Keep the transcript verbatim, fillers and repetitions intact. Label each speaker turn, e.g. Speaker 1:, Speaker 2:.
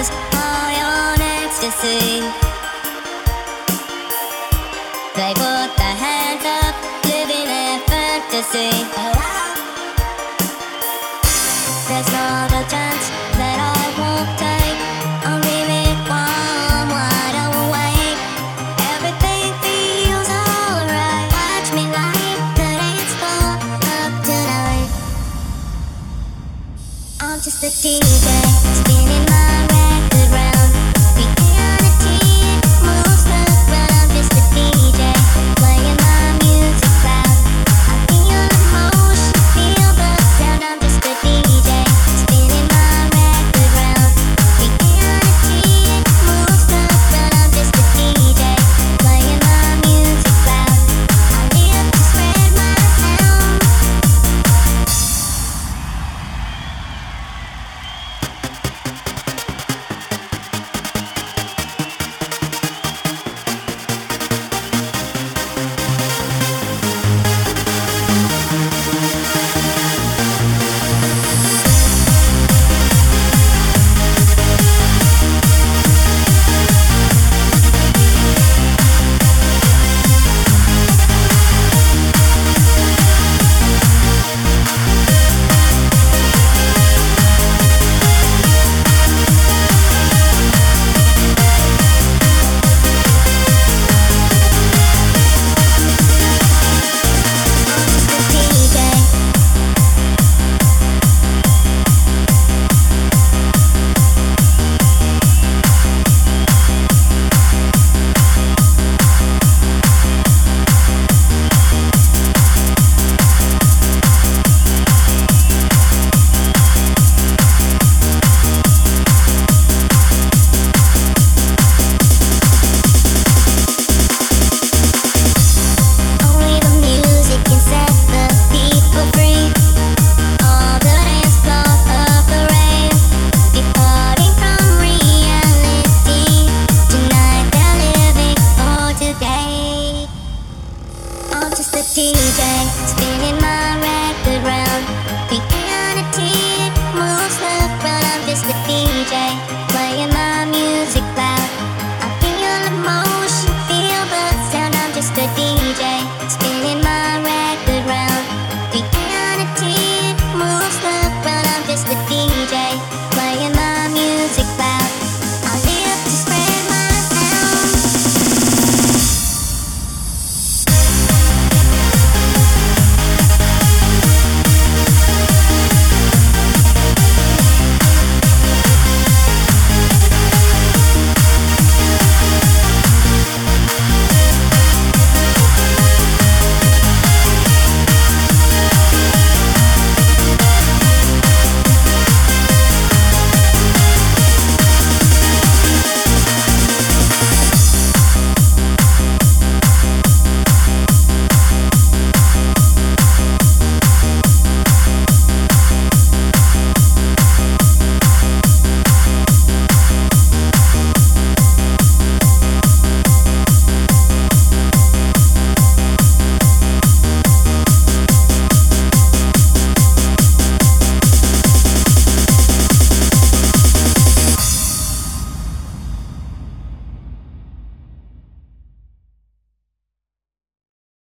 Speaker 1: is high on ecstasy. They put their hands up, living their fantasy. There's not a chance that I won't take. I'm really warm, wide awake. Everything feels alright. Watch me light the dance floor up tonight. I'm just a D J.